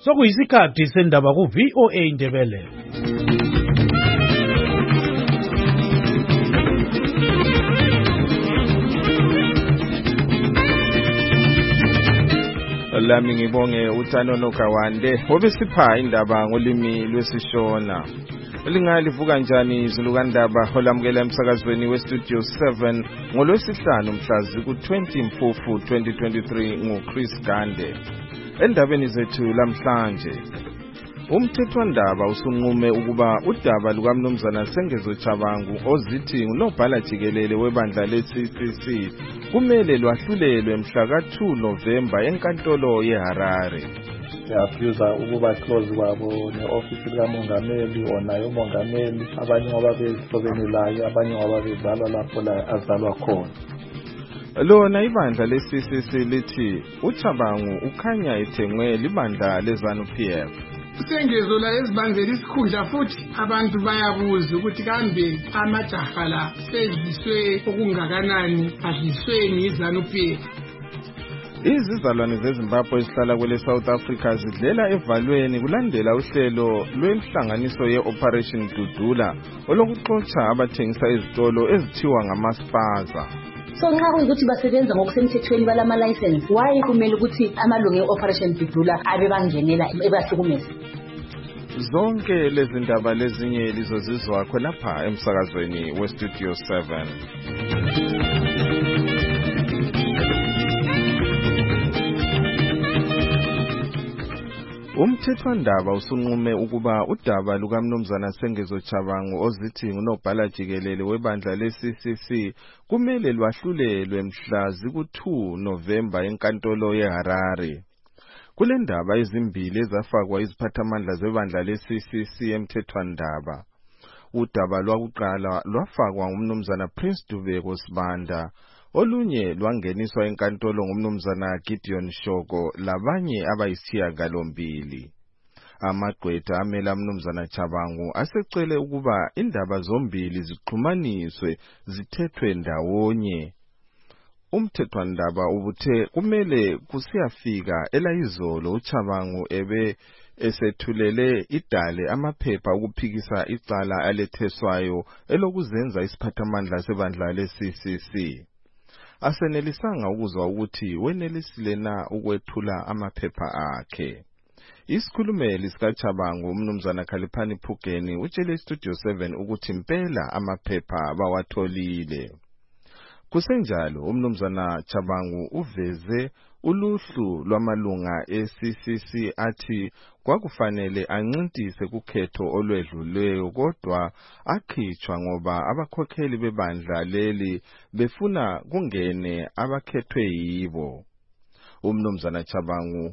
Sokuyisikhathi sendaba ku VOA Indebele. Lami ngibonge uThanono Kawande obesipha indaba ngolimi lwesiShona. Lingalivuka kanjani izulu kandaba olamukela emsakazweni weStudio 7 ngolwesihlanu mhla ziku-20 Mfumfu 2023 nguChris Gande. Endabeni zethu lamhlanje umthethwandaba usunqume ukuba udaba lukaMnumzana Sengezo Chabangu ozithi unobhala jikelele webandla leCCC kumele lwahlulelwe mhla ka-2 November enkantolo yeHarare. Siyafisa ukuba close kwabo ne-office likamongameli onayo umongameli, abanye wababehlobene layo, abanye wababezalwa lapho la azalwa khona. Lona ibandla leCCC lithi uChabangu ukhanya ethengwe libandla leZANU-PF. Sengezo la ezibandlela isikhundla futhi abantu bayabuza ukuthi kambe amajaha la sedliswe okungakanani, adlisweni yiZANU-PF. Izizalwane zeZimbabwe ezihlala kwele South Africa zidlela evalweni kulandela uhlelo lwenhlanganiso ye-Operation Dudula olokuxotsha abathengisa izitolo ezithiwa ngamaspaza. So nxa kuyikuthi basebenza ngokusemthethweni balama license, why kumele ukuthi amalungu e-Operation Dudula abe bangenela ebahlukumeza? Zonke lezi ndaba lezinye lizozizwa khonapha emsakazweni weStudio 7. Umthethwandaba usunqume ukuba udaba lukaMnumzana Sengezo Chabangu ozithi unobhala jikelele webandla leCCC kumele lwahlulelwe mhla ziku-2 November enkantolo yeHarare. Kule ndaba ezimbili ezafakwa iziphathamandla zebandla leCCC emthethwandaba. Udaba lwakuqala lwafakwa nguMnumzana Prince Dubeko Sibanda, olunye lwangeniswa enkantolo nguMnumzana Gideon Shoko labanye abayisishiyagalombili. Amagqwetha amela Mnumzana Chabangu asecele ukuba indaba zombili zixhumaniswe zithethwe ndawonye. Umthethwandaba ubuthe kumele kusiyafika elayizolo uChabangu ebe esethulele idale amaphepha ukuphikisa icala aletheswayo elokuzenza isiphathamandla sebandla leCCC. Asenelisanga ukuzwa ukuthi wenelisile na ukwethula amaphepha akhe. Isikhulumeli sikaChabangu uMnumzana Khaliphani Phugeni utshele iStudio 7 ukuthi impela amaphepha bawatholile. Kusenjalo uMnumzana Chabangu uveze uluhlu lwamalunga eCCC athi kwakufanele ancintise kukhetho olwedluleyo kodwa akhitshwa ngoba abakhokheli bebandla leli befuna kungene abakhethwe yibo. uMnumzana Chabangu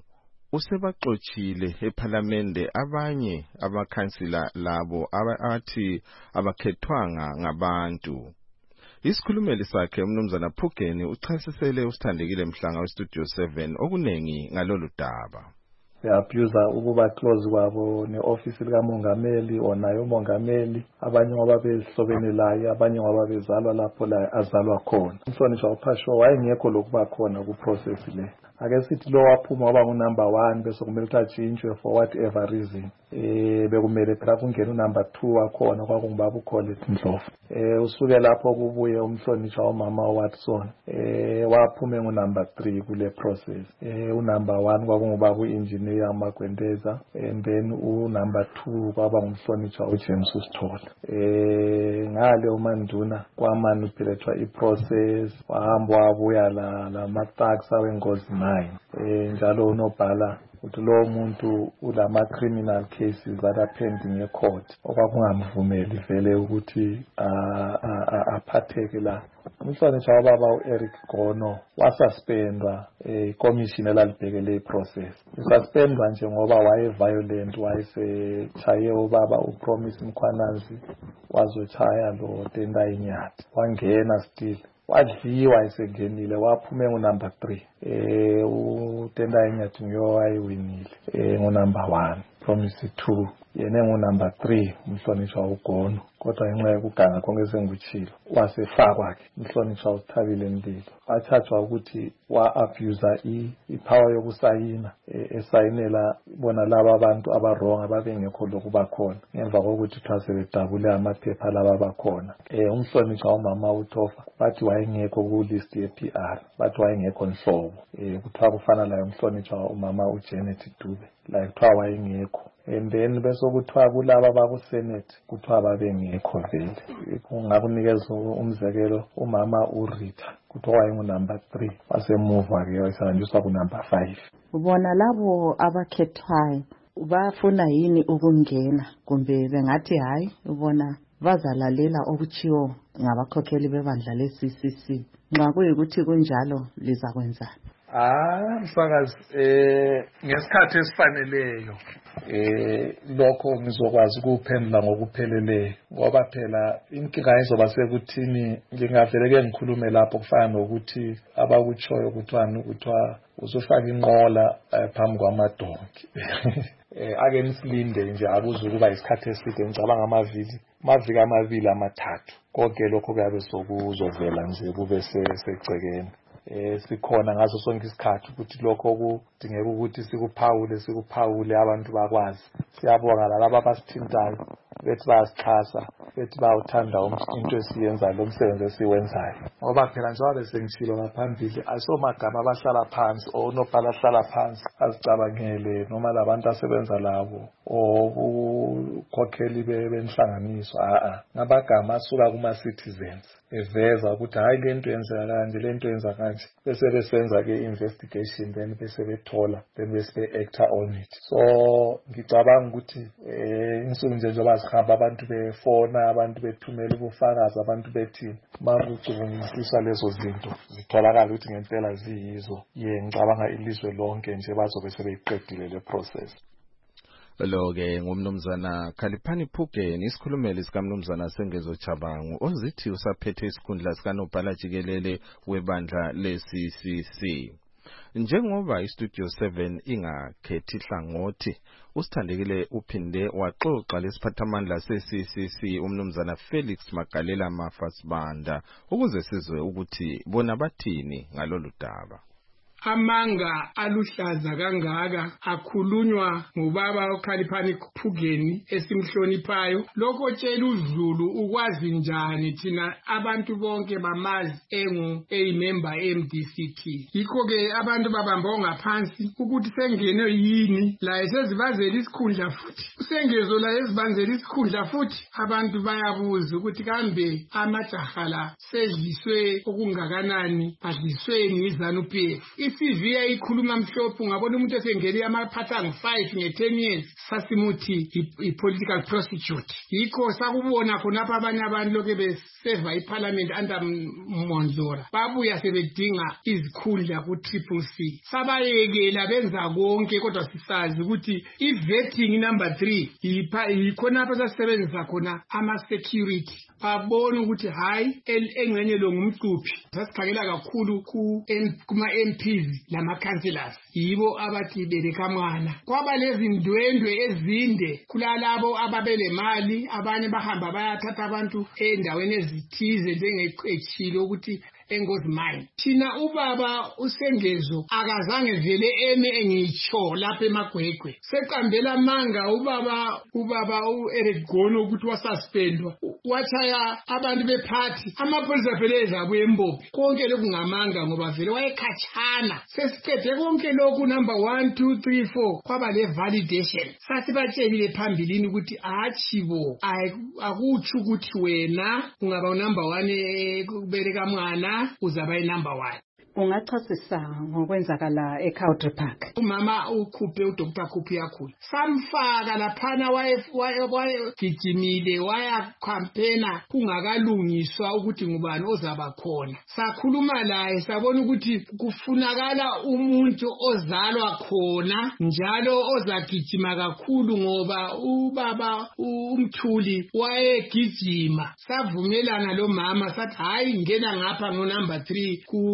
usebaxochile eParliament abanye abakhansila labo abathi abakhethwanga ngabantu. Isikhulumeli sakhe uMnumzana Phugeni uchasisele usithandekile Mhlanga weStudio 7 okunengi ngalolu daba. Siyafisa ukuba close kwabo ne-office likamongameli onayo umongameli, abanye wababehlobene layo, abanye wababezalwa lapho la azalwa khona. Umhlonishwa uPhasho wayengekho lokuba khona ku-process le. Ake sithi lo waphuma waba ngu-number 1 bese kumele ukuthi atshintshwe for whatever reason. Bekumele phela kungena u-number 2 wakhona kwakungubaba uColette Ndlovu. Usuke lapho kubuye umhlonishwa umama Watson. Waphume ngu-number 3 kule process. U-number 1 kwakungubaba u-engineer Magwendeza, and then u-number 2 kwaba ngumhlonishwa uJames Sithole. Ngale uManduna kwamanipulethwa i-process, wahamba wabuya la ma-thugs awengozi 9. Njalo unobhala ukuthi lo muntu ulama criminal cases that are pending ecourt, okwakungamvumeli vele ukuthi aphatheke la. Umhlonishwa wababa uEric Gono wasuspendwa ikomishini elalibhekele iprocess. Ususpendwa nje ngoba wayeviolent, wayesechaye ubaba uPromise Mkhwananzi, wazochaya lo Tendai Nyathi, wangena still wadliwa esengenile waphume ngu-number 3. uTendai Nyathi ngowayiwinile ngu-number 1, Promise 2 yena ngu-number 3 umhlonishwa uGono. kodwa ngenxa yokuganga konke esengikuchilo wasefakwa-ke umhlonishwa uSithabile Mlilo wathathwa ukuthi wa-abuser i-power yokusayina esayinela bona laba abantu abarong ababengekho lokuba khona ngemva kokuthi sebedabule amaphepha laba bakhona. Umhlonishwa umama uTofa bathi wayengekho ku-list ye-PR, bathi wayengekho nhlobo. Kuthiwa kufana layo umhlonishwa umama uJanet Dube la kuthiwa wayengekho. And then bese kuthiwa kulaba bakuSenate kuthiwa babengekho vele. Kungakunikeza umzekelo umama uRita kuthiwa wayengunumber 3 wasemuva-ke wasehanjiswa kunumber 5. Ubona labo abakhethwayo bafuna yini ukungena kumbe bengathi hayi ubona bazalalela okuchiwo ngabakhokheli bebandla le-CCC nxa kuyikuthi kunjalo lizakwenzana? Mfakazi, ngesikhathi esifaneleyo lokho ngizokwazi ukuphendula ngokupheleleyo ngoba phela inkinga izoba sekuthini ngingavele ngikhulume lapho kufana nokuthi abakutshoyo kuthiwa usufaka inqola phambi kwamadonki. Ake nisilinde nje akuze ukuba isikhathi eside ngicabanga amaviki 2 konke lokho kuyabe sokuzovela nje kube secekeni. Sikhona ngaso sonke isikhathi ukuthi lokho kudingeka ukuthi sikuphawule abantu bakwazi. Siyabonga lalabo abasithintayo bethi bayasixhasa bethi bawuthanda into esiyenza lo msebenzi esiwenzayo ngoba phela njengoba besengishilo ngaphambili asomagama abahlala phansi onobhala ahlala phansi azicabangele noma labantu asebenza labo okukhokheli benhlanganiso ngabagama asuka kuma-citizens eveza ukuthi hayi lento yenzeka kanje lento yenza kanje bese besenza-ke investigation then bese bethola then bese be-acta on it. So ngicabanga ukuthi insuku nje njengoba zihamba abantu befona abantu bethumela ubufakazi abantu bethini makucubungulisiswa lezo zinto zitholakala ukuthi ngempela ziyizo ngicabanga ilizwe lonke nje bazobe sebeyiqedile le process. Lo-ke ngumnumzana Khaliphani Phugeni isikhulumeli sikamnumzana Sengezo Chabangu ozithi usaphethe isikhundla sikanobhala jikelele webandla le-CCC. Njengoba iStudio 7 ingakhethi hlangothi uSithandekile uphinde waxoxa lesiphathamandla se-CCC umnumzana Felix Magalela Mafasibanda ukuze sizwe ukuthi bona bathini ngalolu daba. Amanga aluhlaza kangaka akhulunywa ngubaba uKhaliphani Phugeni esimhloniphayo. Lokho tshela uZulu ukwazi njani thina abantu bonke bamazi eyimember MDCT. Yikho ke abantu babamba ngaphansi ukuthi sengene yini la esezibazela isikhundla futhi. Usengezo la ezibanzela isikhundla futhi abantu bayabuza ukuthi kambe amajaha la sedliswe okungakanani adliswe ngizanu PF. iCV ikhuluma mhlophe ngabona umuntu esengeli amaphatha nge5 nge10 years sasimuthi ipolitical prostitute. Yikho sakubona khonapha abanye abantu lokho beseva iparliament under Mondlora babuya sebedinga izikhundla ku-CCC sabayekela benza konke kodwa sisazi ukuthi i-vetting number 3 yikhonapha sasebenzisa khona ama-security babona ukuthi hayi engcenye lo ngumcuphi. Sasikhangela kakhulu kuma-MPs lama-councillors yibo abathi berekamwana kwaba lezi ndwendwe ezinde kulalabo ababele mali abanye bahamba bayathatha abantu endaweni ezithize njengechilo ukuthi engozi mine. Thina ubaba uSengezo akazange vele engitsho lapha eMagwegwe seqambela manga ubaba uEric Gono ukuthi wasuspendwa wathaya abantu bephathi amapholisa vele ezabuye eMbophi konke lokungamanga ngoba vele wayekhatshana. Sesiqede konke lokhu number 1 2 3 4 kwaba le validation sasibatshelile phambilini ukuthi achibo akutsho ukuthi wena ungaba unumber 1 kubereka mwana uzaba number 1. Ungachasisa ngokwenzakala eCountry Park. Umama ukhuphe uDr Khuphi yakhulu samfaka laphana wayegijimile waya campaigna kungakalungiswa ukuthi ngubani ozaba khona. Sakhuluma laye sabona ukuthi kufunakala umuntu ozalwa khona njalo ozagijima kakhulu ngoba ubaba uMthuli wayegijima. Savumelana lo mama sathi hayi ngena ngapha ngo number 3 ku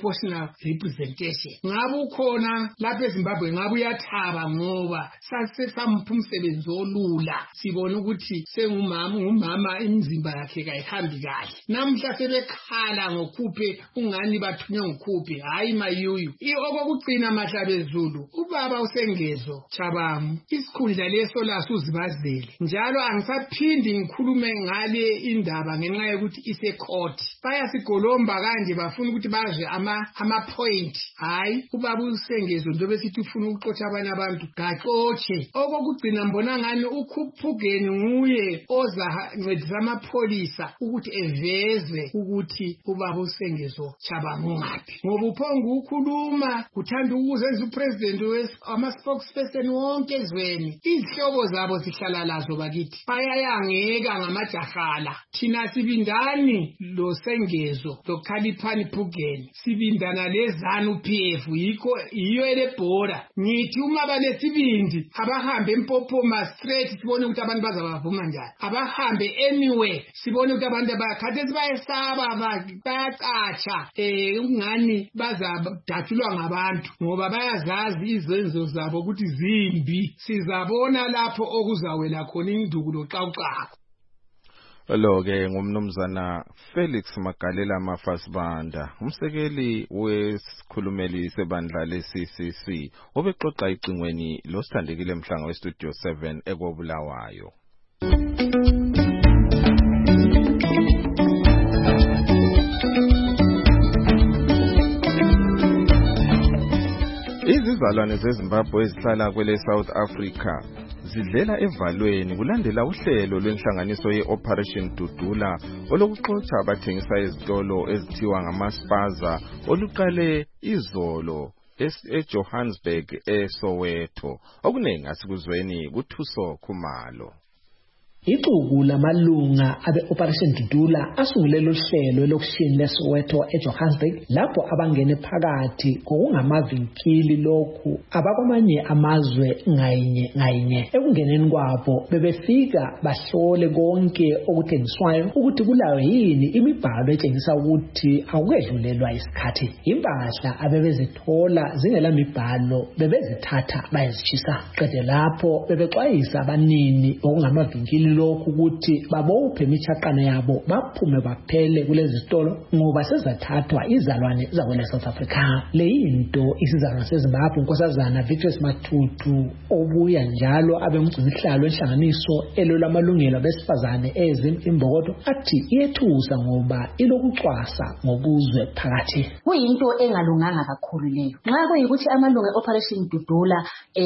proportional representation. Ngabe ukhona lapha eZimbabwe ngabe uyathaba ngoba sampha umsebenzi olula. Sibona ukuthi ngumama imizimba yakhe kayihambi kahle. Namhla sebekhala ngokhuphe ungani bathunywe ngokhuphe hayi mayuyu. Okokugcina Mahlabezulu ubaba uSengezo Chabangu isikhundla leso laso uzibazele. Njalo angisaphindi ngikhulume ngale indaba ngenxa yokuthi ise court. Bayasigolomba kanje bafuna ukuthi baje ama point. Hayi ubaba uSengezo ndobe sithi ufuna ukuxotsha abanye abantu gaxotshe. Okokugcina mbona ngani uKhuphugeni nguye ozancedisa amapholisa ukuthi evezwe ukuthi ubaba uSengezo Chabangu ngaphi. Ngoba uphonga ukukhuluma kuthanda ukuzenza upresident ama-spokesperson wonke ezweni. Izihlobo zabo zihlala lazo bakithi. Bayayangeka ngamajahala. Thina sibindani lo Sengezo lo Khaliphani Phugeni. Sibindana lezanu PF yiyo elebhola. Ngithi uma banesibindi abahambe eMpophoma straight sibone ukuthi abantu bazabavuma njani. Abahambe anywhere sibone ukuthi abantu bakhathesi bayesaba bayacatsha ungani bazadatshulwa ngabantu ngoba bayazazi izenzo zabo ukuthi zimbi. Sizabona lapho okuzawela khona induku loqaqaqo. Lo-ke ngumnumzana Felix Magalela Mafasibanda, umsekeli wesikhulumeli sebandla le-CCC, obexoxa icingweni losithandekile mhlanga weStudio 7 eKobulawayo. Izizalwane zeZimbabwe ezihlala kwele South Africa zidlela evalweni kulandela uhlelo lwenhlanganiso ye-Operation Dudula olokuxotsha abathengisa ezitolo ezithiwa ngamaspaza oluqale izolo eJohannesburg eSoweto. Okuningi asikuzweni kuThuso Khumalo. Ixuku lamalunga abe-Operation Dudula asungulele uhlelo elokushini leSoweto eJohannesburg lapho abangene phakathi ngokungamavinkili lokhu abakwamanye amazwe ngayinye. Ekungeneni kwabo bebefika bahlole konke okuthengiswayo ukuthi kulayo yini imibhalo etshengisa ukuthi akukedlulelwa isikhathi. Impahla abebezithola zingela mibhalo bebezithatha bayazitshisa. Qede lapho bebexwayisa abanini okungamavinkili lokhu ukuthi babophe imithaqana yabo baphume baphele kulezi zitolo ngoba sezathathwa izalwane zakwele South Africa. Le into isizalwane seZimbabwe unkosazana Victor Matutu obuya njalo abemgcinisihlalo enhlanganiso elolamalungelo abesifazane ezimbokodo athi iyethusa ngoba ilokucwasa ngobuzwe phakathi. Kuyinto engalunganga kakhulu leyo. Nxa kuyikuthi amalunga e-Operation Dudula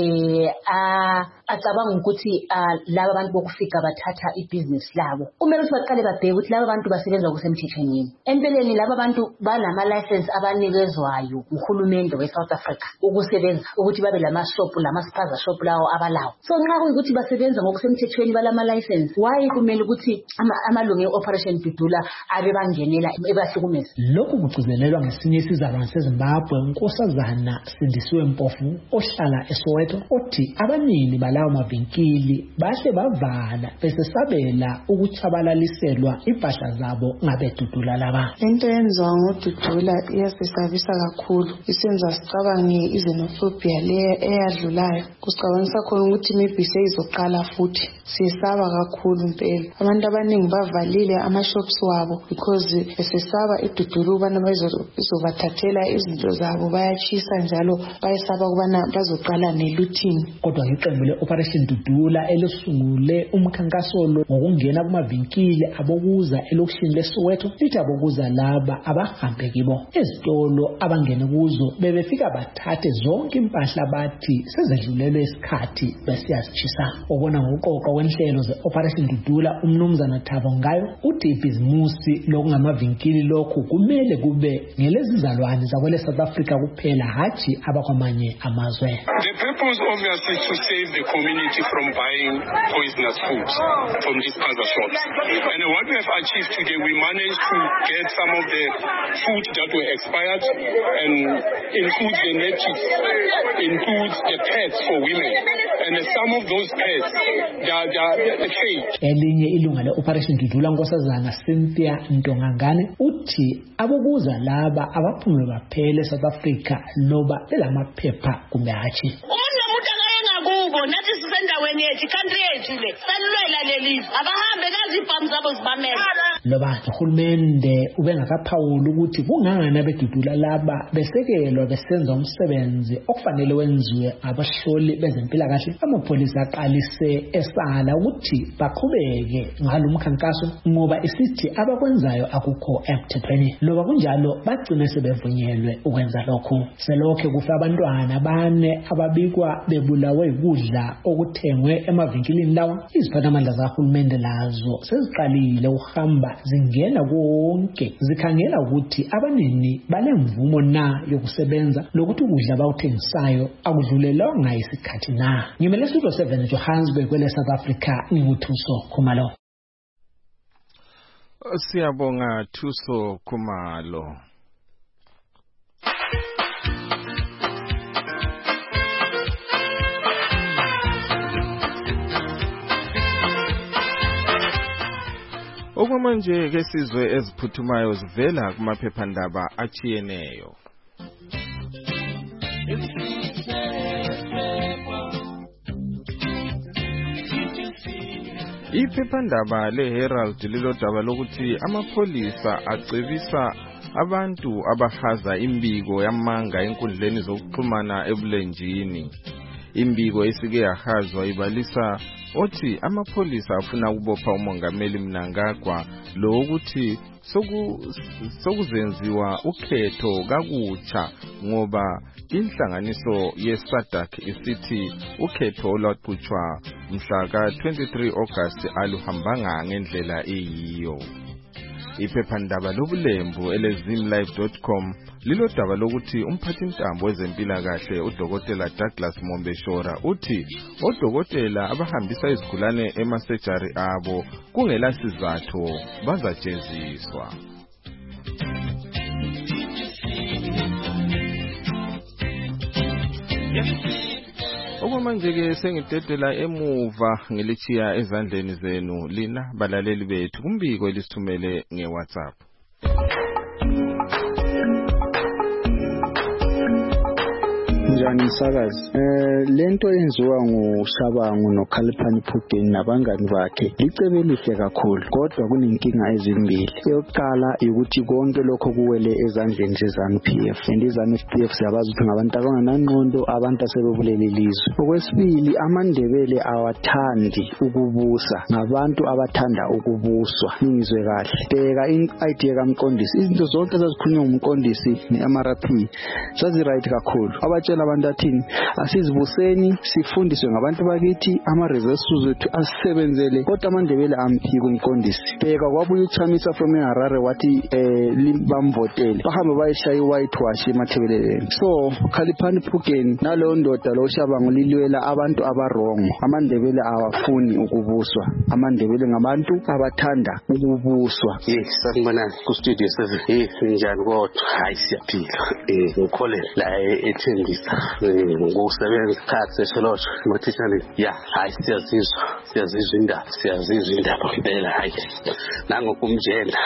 acabanga ukuthi laba abantu bokufika bathatha ibusiness labo, kumele ukuthi baqale babheke ukuthi laba bantu basebenza kusemthethweni. Empeleni laba bantu banama license abanikezwayo uhulumende we-South Africa ukusebenza ukuthi babe lama-shop lama-spaza shop lawo abalawo. So nxa kuyikuthi basebenza ngokusemthethweni balama license, why kumele ukuthi amalunga e-Operation Dudula abe bangenela ebahlukumeza? Lokhu kugcizelelwa ngesinye isizalwane seZimbabwe unkosazana Sindisiwe Mpofu ohlala eSoweto othi abanini balawo mavinkili bahle bavala besesabela ukuchabalaliselwa impahla zabo ngabedudula laba. Into yenziwa ngoDudula iyasisabisa kakhulu, isenza sicabange izenophobia le eyadlulayo. Kusicabangisa khona ukuthi maybe seyizoqala futhi. Siyesaba kakhulu impela. Abantu abaningi bavalile ama-shops wabo because besesaba iDudula ubana bazobathathela izinto zabo, bayachisa njalo bayesaba ukubana bazoqala ne-looting. Kodwa iqembu le-Operation Dudula elosungule umkhankaso ngokungena kumavinkili abokuza elokishini leSoweto lithi abokuza laba abahambe kibo ezitolo abangene kuzo bebefika bathathe zonke impahla bathi sezedlulelwe isikhathi besiyazitshisa. Obona ngoqoqa wenhlelo ze-Operation Dudula umnumzana Thabo Ngayo uthi ibhizimusi lokungamavinkili lokhu kumele kube ngelezizalwane zakwele South Africa kuphela hathi abakwamanye amazwe. The purpose obviously to save the community from buying poisonous food from these other shops. And what we have achieved today, we managed to get some of the food that were expired and includes the natives, includes the pets for women. And some of those pets, they are caged. Elinye ilunga le-Operation Dudula Nkosazana Cynthia Ntongangane uthi abokuza laba abaphume baphele South Africa loba belamaphepha kumbe hatshi. Kubo nathi sisendaweni yethu country yethu le salwela lelizwe abahambe ngaziphamu zabo zibamela loba uhulumende ubengakaphawula ukuthi kungangani abedudula laba besekelwa besenza umsebenzi okufanele wenziwe abahloli bezempilakahle. Amapholisa aqalise esala ukuthi baqhubeke ngalomkhankaso ngoba isithi abakwenzayo akukho emthethweni. Loba kunjalo bagcina sebevunyelwe ukwenza lokho. Selokho kufa abantwana bane ababikwa bebulawe ukudla okuthengwe emavinkilini lawa. Iziphathamandla zahulumende lazo seziqalile ukuhamba zingena konke zikhangela ukuthi abanini balemvumo na yokusebenza lokuthi ukudla abawuthengisayo akudlulelanga isikhathi na. Ngimele Studio 7 Johannesburg kwele South Africa nguthuso Khumalo. Siyabonga Thuso Khumalo. Okwamanje ke sizwe eziphuthumayo zivela kumaphephandaba achiyeneyo. Iphephandaba leHerald lilodaba lokuthi amapholisa acebisa abantu abahaza imbiko yamanga enkundleni zokuxhumana ebulenjini. Imbiko esike yahazwa ibalisa othi amapholisa afuna ukubopha umongameli Mnangagwa lo ukuthi sokuzenziwa ukhetho kakutsha ngoba inhlanganiso yeSADC isithi ukhetho olwaqhutshwa mhla ka-23 August aluhambanga ngendlela eyiyo. Iphephandaba lobulembu elezimlive.com lilodaba lokuthi umphathintambo wezempilakahle uDokotela Douglas Mombeshora uthi odokotela abahambisa izigulane emasejari abo kungela sizathu bazajeziswa. Okwamanje ke sengidedela emuva ngilichiya ezandleni zenu lina balaleli bethu kumbiko elisithumele ngeWhatsApp. Njani msakazi? Lento yenziwa nguShabangu noKhaliphani Phugeni nabangani bakhe licebe lihle kakhulu kodwa kunenkinga ezimbili. Eyokuqala ukuthi konke lokho kuwele ezandleni zeZANU-PF and iZANU-PF siyabazi ukuthi ngabantu abanganangqondo abantu asebebulele ilizwe. Okwesibili amaNdebele awathandi ukubusa ngabantu abathanda ukubuswa. Ningizwe kahle. Bheka idea kaMqondisi izinto zonke ezazikhulunywa nguMqondisi neMRP sazi right kakhulu. Abatshela abantu athini asizibuseni sifundiswe ngabantu bakithi ama-resources wethu asisebenzele kodwa amaNdebele amphika uMqondisi. Bheka kwabuye uChamisa from eHarare wathi bamvotele bahambe bayishaya i-whitewash emathebeleleni. So Khaliphani Phugeni nalowo ndoda lo Shabangu lilwela abantu abarongo. AmaNdebele awafuni ukubuswa. AmaNdebele ngabantu abathanda ukubuswa. Sanibona ku studio 7. Njani kodwa hayi siyaphila. Ukhole la ethembisa ngokusebenza khathi sesholosho mothishani hayi siyazizwa indaba impela hayi nangokumjenda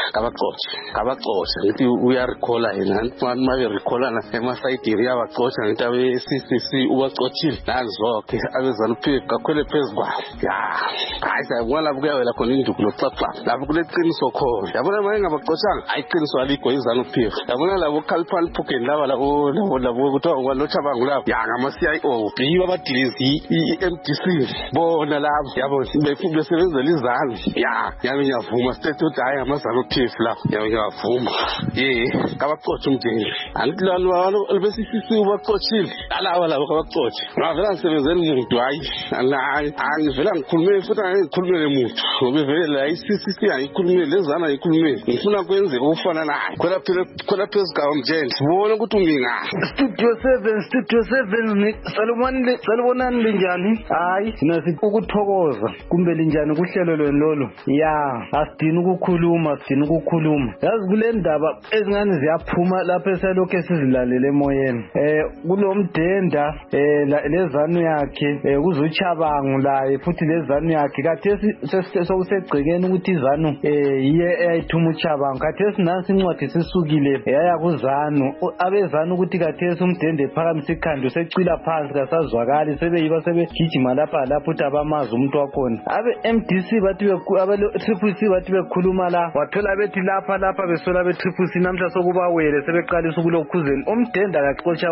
kabaxoxa ngithi uyarecalla yena mabe recallana emasayidini yabaxoxa ngithi abe-CCC ubaxoxile nazokhe abeZANU-PF kakhwele phezukwa hayi sayabona lapho kuyawela khona induku noxaxa lapho kuleqiniso khona yabona maye ngabaxoxanga hayi iqiniso alikho iZANU-PF yabona labo Khaliphani Phugeni labo kuthiwa kwaloChabangu lapho ngama-CIO yibo abadilizi i-MDC bona lapho yabo besebenzela izanu yabe ngiyavuma state ukuthi hayi ngamaZANU-PF lapho yabe ngiyavuma kabaxoxa umjeni angithi lalo besi-CCC ubaxoxile labo kabaxoxe ngavela ngisebenzela umuntu hayi angivela ngikhulume futhi angikhulumele umuntu ngoba vele la i-CCC ayikhulumele lezana ayikhulumele ngifuna kwenzeka ukufana naye khona phezu kawo mjeni sibone ukuthi ungingani. Studio Studio 7 salubonani linjani? Hayi sinasi ukuthokoza kumbe linjani kuhlelo lwenlolo. Ya, asidini ukukhuluma. Yazi kule ndaba ezingane ziyaphuma lapha esalokho sizilalele emoyeni. Kulomdenda lezanu yakhe kuzuchabangu laye futhi lezanu yakhe kathesi sokusegcekeni ukuthi izanu yiye eyayithuma uchabangu. Kathesi nansi incwadi sisukile yaya kuzanu abezanu ukuthi kathesi umdende phakamisa ikhanda usecila phansi kasazwakali sebeyiba sebegijima lapha ukuthi abamazi umuntu wakhona. Abe MDC bathi Triple C bathi bekhuluma la wathola bethi lapha besola be Triple C namhla sokubawele sebeqalisa ukulokhuzeni umdenda akaxotsha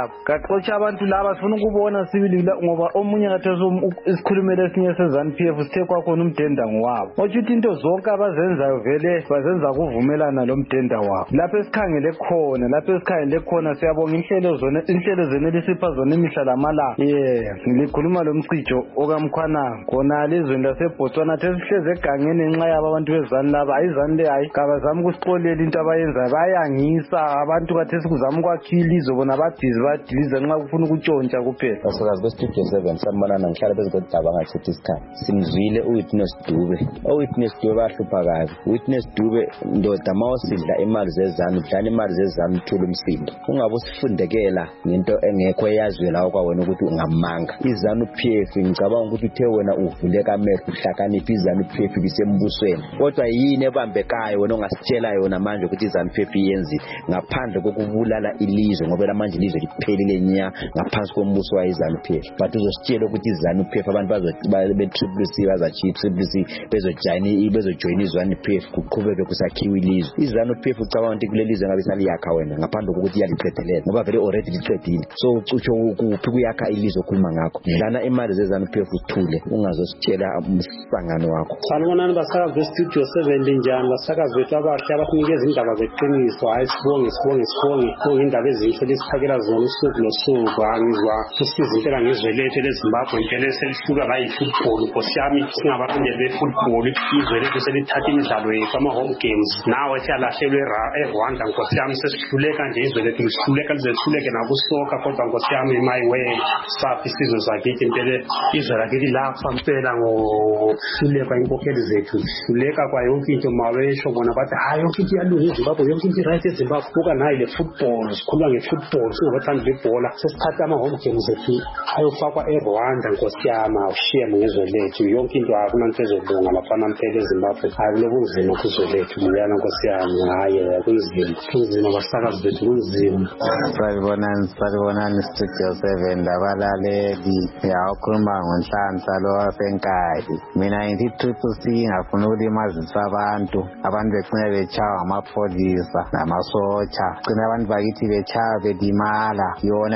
abantu laba sifuna ukubona sibili ngoba omunye kathesi isikhulumele esinye seZANU-PF sithe kwakhona umdenda ngowabo. Otshuthi into zonke abazenzayo vele bazenza kuvumelana lo mdenda wabo. Lapho esikhangele khona siyabonga inhlelo zenelisipha zona imihla lamalanga. Ngikhuluma lo mcijo okamkhwana khona lezweni laseBotswana thesihleze egangeni ngenxa yabo abantu bezanu laba ayizanu le hayi kabazama ukusixolela into abayenzayo bayangisa abantu kathesi kuzama ukwakhila izwe bona badilize nxa kufuna ukutshontsha kuphela. Asokazi kwestudio 7 sanibonana ngihlala phezu kodaba ngachithi isikhathi. Simzwile uWitness Dube. uWitness Dube bahlupha kabi. uWitness Dube ndoda mawusidla imali zezanu udlala imali zezanu uthula umsindo. Ungabe usifundekela ngento engekho eyazwe lawo kwawena ukuthi ungamanga. iZANU-PF ngicabanga ukuthi uthe wena uvuleka amehlo uhlakaniphi iZANU-PF bisembusweni. Kodwa yini ebambekayo wena ongasitshela yona manje ukuthi iZANU-PF yenzi ngaphandle kokubulala ilizwe ngoba lamanje ilizwe liphelile nya ngaphansi kombuso wa iZANU-PF. But uzositshela ukuthi iZANU-PF abantu be Triple C bazachi Triple C bezojoin iZANU-PF kuqhubeke kusakhiwa ilizwe. iZANU-PF ucabanga ukuthi kuleli lizwe ngabe saliyakha wena ngaphandle kokuthi yaliqedelela ngoba vele already liqedile. So ucutsho kuphi kuyakha ilizwe okhuluma ngakho. Dlana imali zeZANU-PF uthule ungazositshela umsangano wakho. Salibonani basakazi bestudio 7 linjani basakazi bethu abahle abasinikeza indaba zeqiniso. Hayi sibonge indaba ezinhle lesiphakela zona usuku nosuku. Angizwa sisiza impela ngizwe lethu leZimbabwe impela selihluka la ifootball. Nkosi yami singabalandeli befootball izwe lethu selithatha imidlalo yethu ama-home games. Nawe siyalahlelwe eRwanda nkosi yami sesihluleka nje izwe lethu lihluleka lizehluleke nakusoka kodwa nkosi yami my way safi isizwe sakithi impela izwe lakithi lapha impela ngohluleka inkokheli zethu hluleka kwa yonke into mawesho bona bathi hayi yonke into iyalunga eZimbabwe yonke into right eZimbabwe kuka nayo le football sikhuluma ngefootball singabathandi bebhola sesithatha ama-home games ethu ayofakwa eRwanda nkosi yami awushiye ngezwe lethu yonke into akunanto ezolunga laphana mpela eZimbabwe hayi kulobunzima kuzwe lethu liyana nkosi yami hayi kunzima basakazi bethu kunzima. Salibonani studio 7 labalaleli ukhuluma ngoNhlanhla lo waseNkayi. Mina ngithi Triple C ngafuna ukulimazisa abantu begcina bechawa amapholisa namasotsha gcina abantu bakithi bechawa belimala yona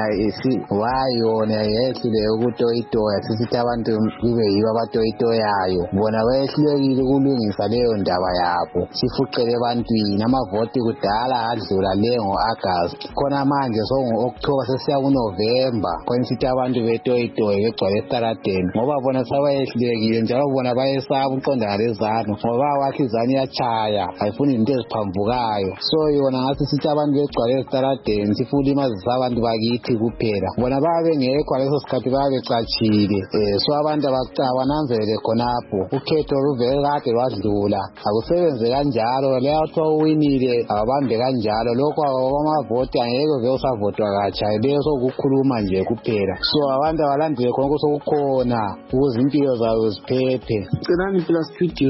yona yehlule ukutoyitoya sisithi abantu kube yibo abatoyitoyayo bona bayehlulekile ukulungisa leyo ndaba yabo sifuqele ebantwini amavoti kudala adlula le ngo-August khona manje songo-October sesiya kuNovember kwenisithi abantu betoyitoye begcwale estaradeni ngoba bona sabayehlulekile njalo bona bayesaba uqondana lezanu ngoba wakhe izanu iyatshaya ayifuni izinto eziphambukayo so yona ngathi sithi abantu begcwale estaradeni sifuna imazisa abantu bakithi kuphela bona babe bengekho leso sikhathi babe becatshile so abantu abananzelele khonapho ukhetho luvele kade lwadlula akusebenze kanjalo leyo kuthiwa uwinile abambe kanjalo lokho amavoti angeke vele usavotwa katsha leyo sokukhuluma nje kuphela so abantu abalandele khonoko sokukhona ukuze impilo zabo ziphephe. Celani phela studio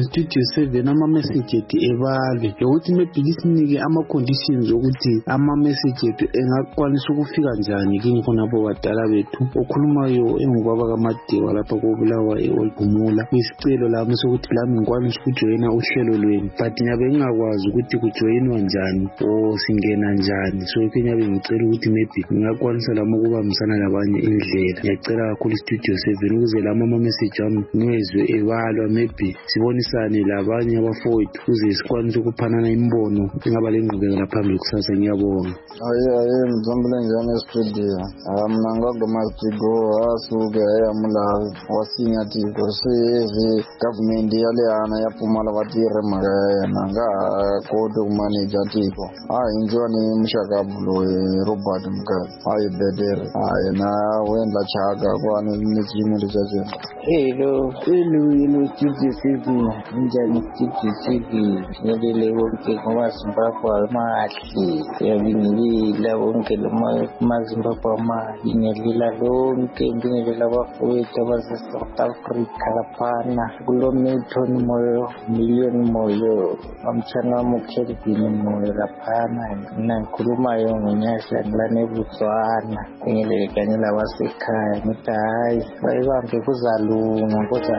7 ama-message ethu ebale yokuthi maybe lisinike ama-conditions ukuthi ama-message ethu engakwanisa ukufika njani kini khonapho badala bethu okhulumayo engubaba kaMadewa lapha kobulawa eOlgumula kuyisicelo lami sokuthi lami ngikwanisa ukujoyina uhlelo lwenu but nyabe ngingakwazi ukuthi kujoyinwa njani or singena njani so nyabe ngicela ukuthi maybe ngingakwanisa lami ukubambisana labanye indlela. Ngiyacela kakhulu studio 7 ukuze lami ama-message ami ngezwe ebalwa maybe sibonisane labanye abafowethu ukuze sikwanise ukuphanana imbono engaba lengqubekela phambili kusasa. Ngiyabonga. Mzambule njani studio mna ngagomasigo asuke yamulazi wasinyathiko sezi government yaleyana yapfumala vatirhi mhaka ya yena nga ha koti ku manager tiko injiwa ni muxaka loyi Robert Mugabe. hayi betere hayi na wendla chaga kwana nezimo lezaje. Hello Studio 7 njani Studio 7 ngilele wonke ngomazimbabwe amahle yabingelela wonke mazimbabwe amahle ngiyalela lonke ngiyalela abafowethu abase-South Africa laphana kulo-Milton Moyo Million Moyo amtshana wami uKelvin Moyo laphana mina ngikhulumayo ngonyasha ngilanebutswana ngiyelele kanye labasekhaya ngithi hayi bayibambe kuzalunga.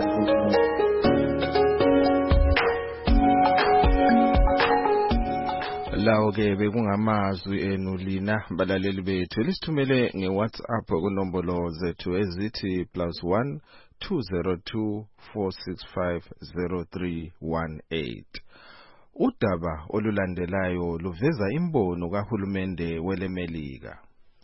Lawo ke bekungamazwi enu lina balaleli bethu lisithumele ngeWhatsApp kunombolo zethu ezithi +1 202 465 0318. Udaba olulandelayo luveza imbono kahulumende weleMelika.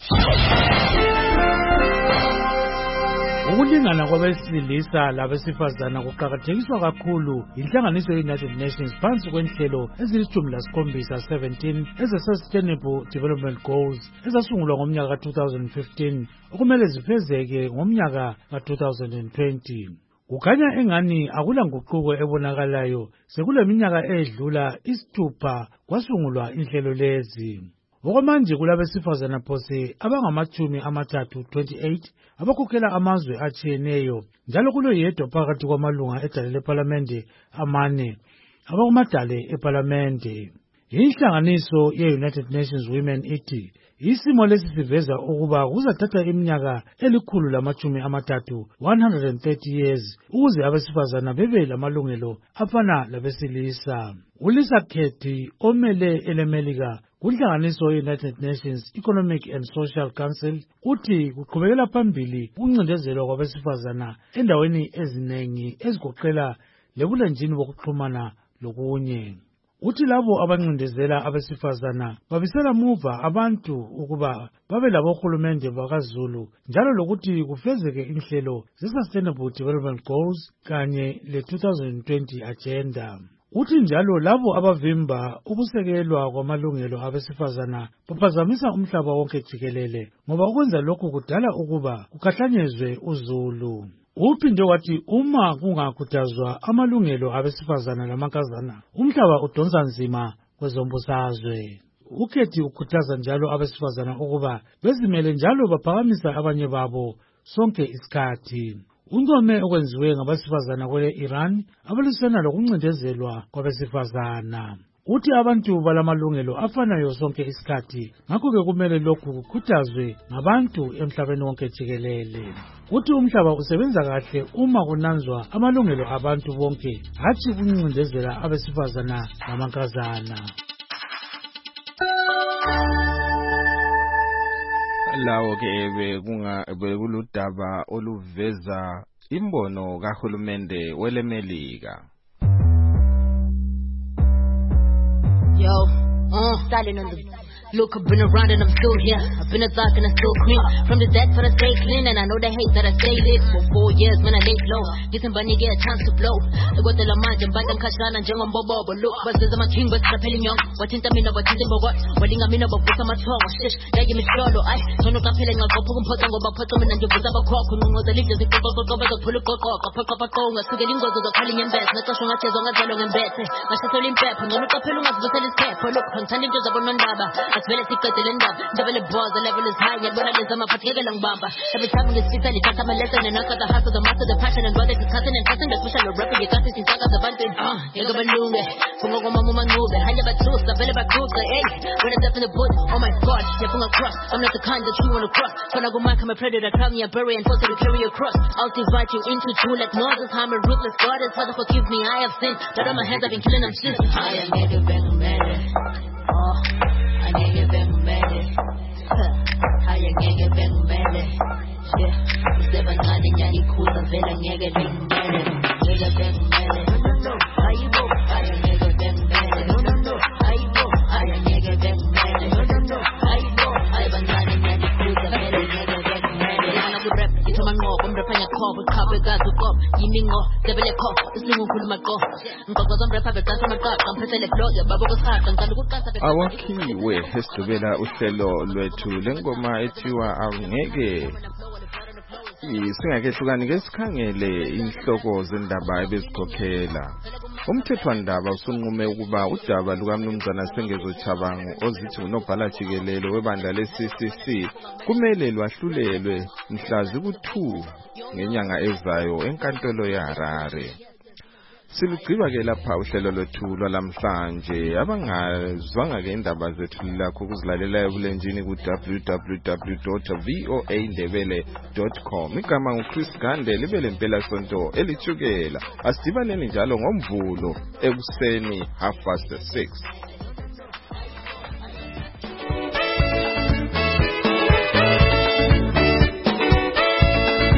Ukulingana kwabesilisa labesifazana kuqakathekiswa kakhulu inhlanganiso ye-United Nations phansi kwenhlelo ezili-17 eze-Sustainable Development Goals ezasungulwa ngomnyaka ka-2015 okumele zifezeke ngomnyaka ka-2020. Kukhanya engani akula nguquko ebonakalayo sekule minyaka edlula 6 kwasungulwa inhlelo lezi. Okwamanje kulabesifazana phose abangama-38 abakhokhela amazwe atshiyeneyo njalo kuloyedwa phakathi kwamalunga edale lephalamende amane abakumadale ephalamende. Inhlanganiso ye-United Nations Women ithi isimo lesi siveza ukuba kuzathatha iminyaka 130 years ukuze abesifazana bebe lamalungelo afana labesilisa. uLisa Kethi omele eleMelika kunhlanganiso ye-United Nations Economic and Social Council uthi kuqhubekela phambili ukuncindezelwa kwabesifazana endaweni eziningi ezigoqela lebulenjini bokuxhumana lokunye. Uthi labo abancindezela abesifazana babisela muva abantu ukuba babe labohulumende bakaZulu njalo lokuthi kufezeke inhlelo ze-Sustainable Development Goals kanye le-2020 agenda. Uthi njalo labo abavimba ukusekelwa kwamalungelo abesifazana baphazamisa umhlaba wonke jikelele ngoba ukwenza lokhu kudala ukuba kukahlanyezwe uZulu. Uphinde wathi uma kungakhuthazwa amalungelo abesifazana lamankazana umhlaba udonsa nzima kwezombusazwe. Ukethi ukhuthaza njalo abesifazana ukuba bezimele njalo baphakamisa abanye babo sonke isikhathi. Uncome okwenziwe ngabesifazana kwele-Iran abalwisana lokuncindezelwa kwabesifazana. Uthi abantu balamalungelo afanayo sonke isikhathi ngakho-ke kumele lokhu kukhuthazwe ngabantu emhlabeni wonke jikelele. Uthi umhlaba usebenza kahle uma kunanzwa amalungelo abantu bonke hatshi ukuncindezela abesifazana namankazana. Lawo ke bekuludaba oluveza imbono kahulumende weleMelika. Yo, styling on the look, I've been around and I'm still here. I've been a thug and I still clean. From the dead but I stay clean and I know they hate that I stay lit. For 4 years man I laid low. Getting bunny get a chance to blow. I got the lamage and back and kashana and jang on bobo. But look, but there's my king but rappelling young. What in tamina but in bogot. What in amina but put my tongue. Shish, they give me solo. I don't know rappelling a go put on go put them and you put up a crock. Who knows the leaders if you go pull a cock. A pull up a cone. A sugar lingo to the calling in bed. Not a strong as on a telling in bed. I should tell him pep. No look up a as the selling step. Look, I'm telling you about Nandaba. As well as he cut the develop bars, the level is high, and when I listen, I'm a particular bamba. Every time you speak, I got my lesson, and I got the heart of the master, the passion, and brother, discussing and testing the push, and the rapper, you got this in Saga, the bunting. You got a balloon, from a woman, move, I never truth, the belly back group, hey, when I step in the bush, oh my god, you're from across. I'm not the kind that you want to cross. When I go back, I'm a predator, crowd me a bury, and force to carry across. I'll divide you into two like Moses, I'm a ruthless goddess, Father, forgive me, I have sinned. But on my hands, I've been killing them shit. I am nigga, back, I nigga, back, I ngeke bengibele yeah useba ngani nyani khula vela ngeke bengibele ngeke bengibele ayibo ngeke bengibele ayibo ngeke bengibele ayibo ayibangani nyani khula vela ngeke bengibele yana ku rap ithoma Yimingo, bamrapanya ko, kabe gazu ko. Yimingo, debele ko, isingu khuluma ko. Ngqoqo zamrapha bethatha amaqaqa, ngiphethe le blog yababo kosaqqa, ngicela ukuqasa awakhiwe esidubela uhlelo lwethu lengoma ethiwa awungeke singakehlukani ke sikhangele inhloko zendaba ebezikhokhela. Umthethwandaba usunqume ukuba udaba lukaMnumzana Sengezo Chabangu ozithi unobhala jikelele webandla le-CCC kumele lwahlulelwe mhla ziku-2 ngenyanga ezayo enkantolo yeHarare. Silugqiba ke lapha uhlelo lwethu lwalamhlanje. Abangazwanga ke indaba zethu lakho ukuzilalela ebulenjini ku www.voandebele.com. Igama nguChris Gande, libe lempela sonto elithukela. Asidibaneni njalo ngoMvulo ekuseni 6:30.